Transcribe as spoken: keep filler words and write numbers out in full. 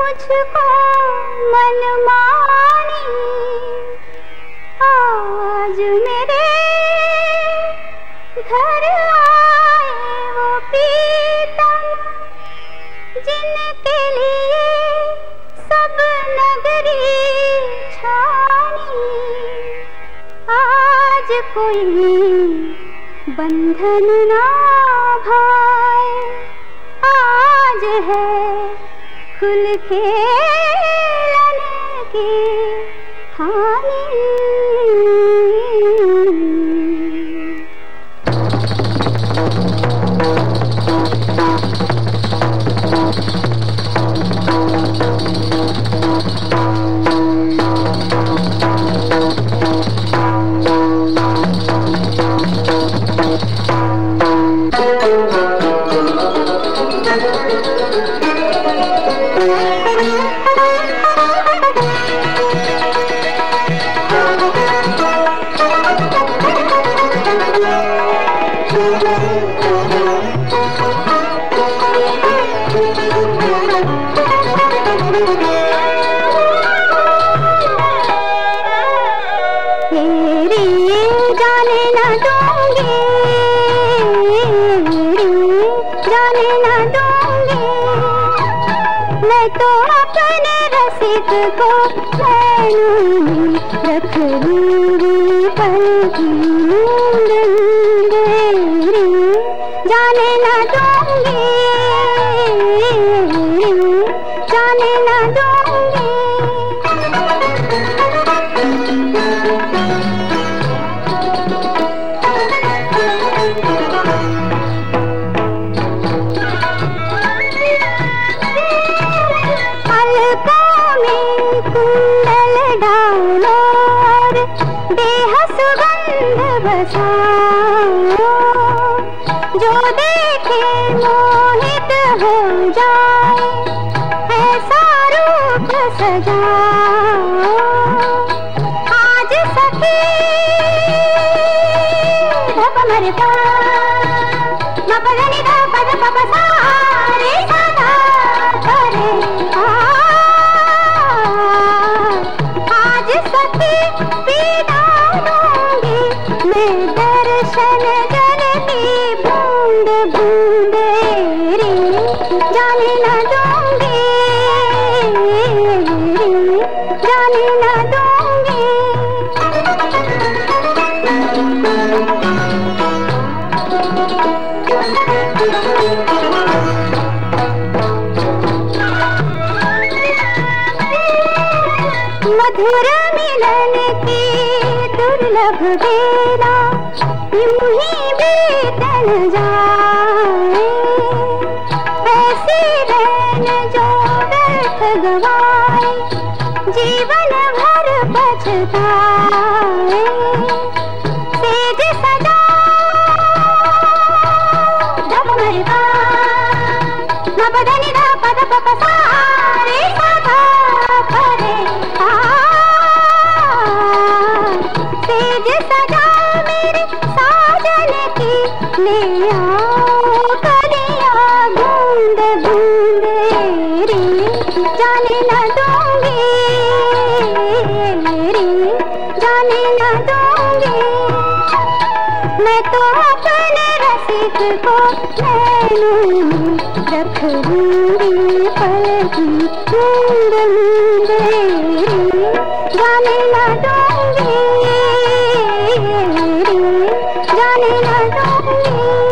मुझको मनमानी, आज मेरे घर आए वो प्रीतम, जिनके लिए सब नगरी छानी। आज कोई बंधन ना भाए, आज है खुल खेलने की हानि। तेरी जाने न दूंगी, जाने न दूंगी, मैं तो अपने रसिक को नैनों में रख लूंगी पल की नींद। तेरी जाने न दूंगी, जाने न दूंगी। कुंडल डालो और देह सुगंध बसाओ, जो देखे मोहित हो जाए ऐसा रूप सजाओ। आज सखी धप मरता मपगनी धप धप सारे सदा करे। मैं दर्शन जल की बूंद बूंदेरी, जाने न दूंगी, जाने न दूंगी। मधुर मिलन की दुर्लभ बेला यूं ही बीतन जाए, ऐसी रैन जो व्यर्थ गवाए जीवन भर पछताए। सेज सजा धप मरता नपदनि धप धप सारे सदा करे। सेज सजा मेरे साजन की ले आओ कलिया बूंद बूंदेरी, जाने न दूंगी, जाने न दूंगी। मैं तो अपने रसिक को नैनों में रख लूंगी पल की बूंद बूंदेरी, जाने न दूंगी, जाने न दूंगी।